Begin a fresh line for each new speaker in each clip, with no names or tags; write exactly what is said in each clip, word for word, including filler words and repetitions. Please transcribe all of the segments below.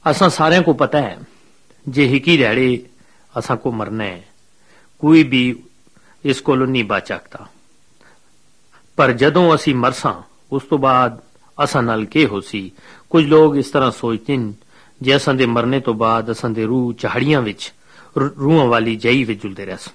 असां सारिਆਂ को पता है जे हिकी ध्याड़े असां को मरना है, कोई भी इस कोलों नहीं बच सकता। पर जदों असी मरसां उस तो बाद असां नाल के होसी। कुछ लोग इस तरह सोचते हैं जे असां दे मरने तो बाद असां दे रूह झाड़ियां विच रूहां वाली जई विच जुलदे रहसन,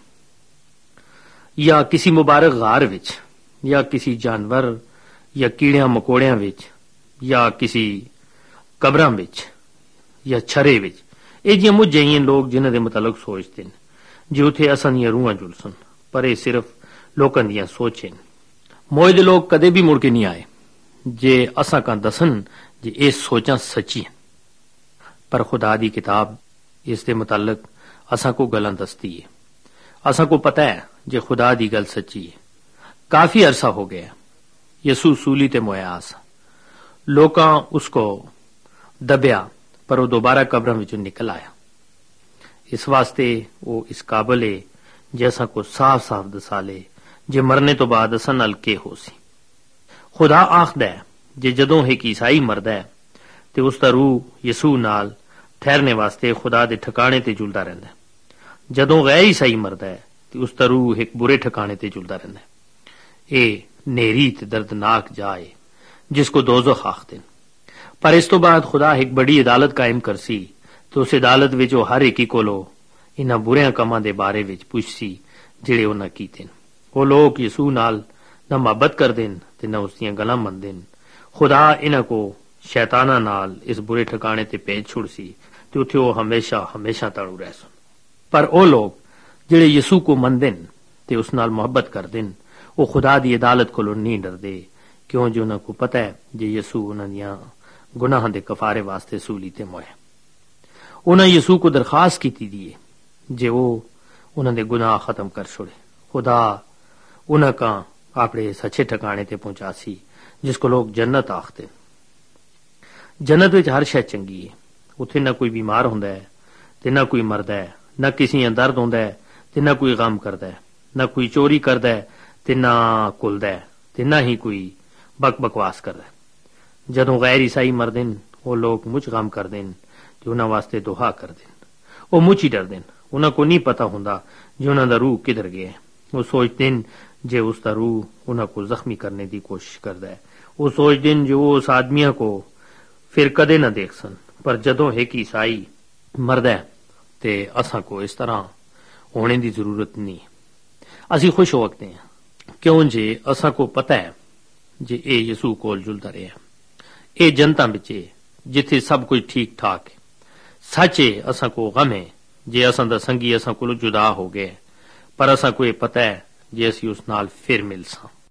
या किसी मुबारक गार विच, या किसी जानवर या कीड़ियां मकोड़ियां विच, या किसी कबरां विच, या छरे विच। ਇਹ जिहियां मुझ जइयां लोग जिन्हां दे मुतलक सोचते हैं जे उत्थे असां दियां रूहां जुलसन, पर यह सिर्फ लोकां दियां सोच हैं। मोए दे लोग कदे भी मुड़ के नहीं आए जे असां का दसन जे ये सोचां सच्ची हैं। पर खुदा दी किताब इस दे मुतलक असां को गल्लां दसदी है। असां को पता है जे खुदा दी गल सच्ची है। काफी अरसा हो गया यसू सूली ते मोया आसा, लोकां उसको दबिया पर वो दोबारा कब्रां विचों निकल आया। इस वास्ते वो इस काबिल है जे असां को साफ साफ दसा ले जे मरने तो बाद असां नाल के हो सी। खुदा आखदा है जे जदों एक ईसाई मरदा है ते उसका रूह यसू नाल ठहरने वास्ते खुदा दे ठिकाने ते जुलदा रहिंदा है। जदों गैर ईसाई मरदा है ते उसका रूह एक बुरे ठिकाने ते जुलदा रहिंदा है। ए नेरी ते दर्दनाक जाए जिसको दोज़ख आखदे न। पर इस तो बाद खुदा एक बड़ी अदालत कायम करसी तो उस अदालत विच वो हर एकी कोलों इन्हां बुरियां कमां दे बारे विच पुछसी जिहड़े उन्हां कीते न। वो लोग यसू नाल ना मुहब्बत करदे न ते ना उसदियां गल्लां मनदे न। खुदा इन्हां को शैतानां नाल इस बुरे ठिकाने ते भेज छुड़सी ते उत्थे वो हमेशा हमेशा तड़ू रहसन। पर वो लोग जिहड़े यसू को मनदे न ते उस नाल मुहब्बत करदे न, वो खुदा दी अदालत कोलों नहीं डरदे, क्यों जो उन्हां को पता है जे यसू उन्हां दियां गुनाहां दे कफारे वास्ते सूली ते मोया। उन्हां यसू को दरखास्त की दी है जे वो उन्हां दे गुनाह खत्म कर छोड़े। खुदा उन्हां का अपने सच्चे ठिकाने ते पहुंचासी जिसको लोग जन्नत आखते। जन्नत विच हर शय चंगी है। उत्थे ना कोई बीमार हुंदा है ते ना कोई मरदा है, ना किसी दर्द हुंदा है ते ना कोई गम करदा है, ना कोई चोरी करदा है ते ना कुलदा है ते ना ही कोई बक बकवास करदा है। जदों गैर ईसाई मरदे न वो लोग मुझ गम करदे न ते उन्हां वास्ते दुआ करदे न। वो मुझ ही डरदे न। उन्हां को नहीं पता हुंदा जे उन्हां दा रूह किधर गया है। वो सोचदे न जे उसका रूह उन्हां को जख्मी करने की कोशिश करदा है। वो सोचदे न जे वो उस आदमियां को फिर कदे ना देखसन। पर जदों एक ईसाई मरदा है ते असां को इस तरह होने की जरूरत नहीं। असीं खुश हो सकते हैं क्यों जे असां को पता है जे ए यसू कोल जुलदा रहा। ए जनता बिच जिथे सब कुछ ठीक ठाक है। सच है असां को गम है जे असां दा संगी असां कोलों जुदा हो गया, पर असां को ये पता है जे असीं उस नाल फिर मिलसां।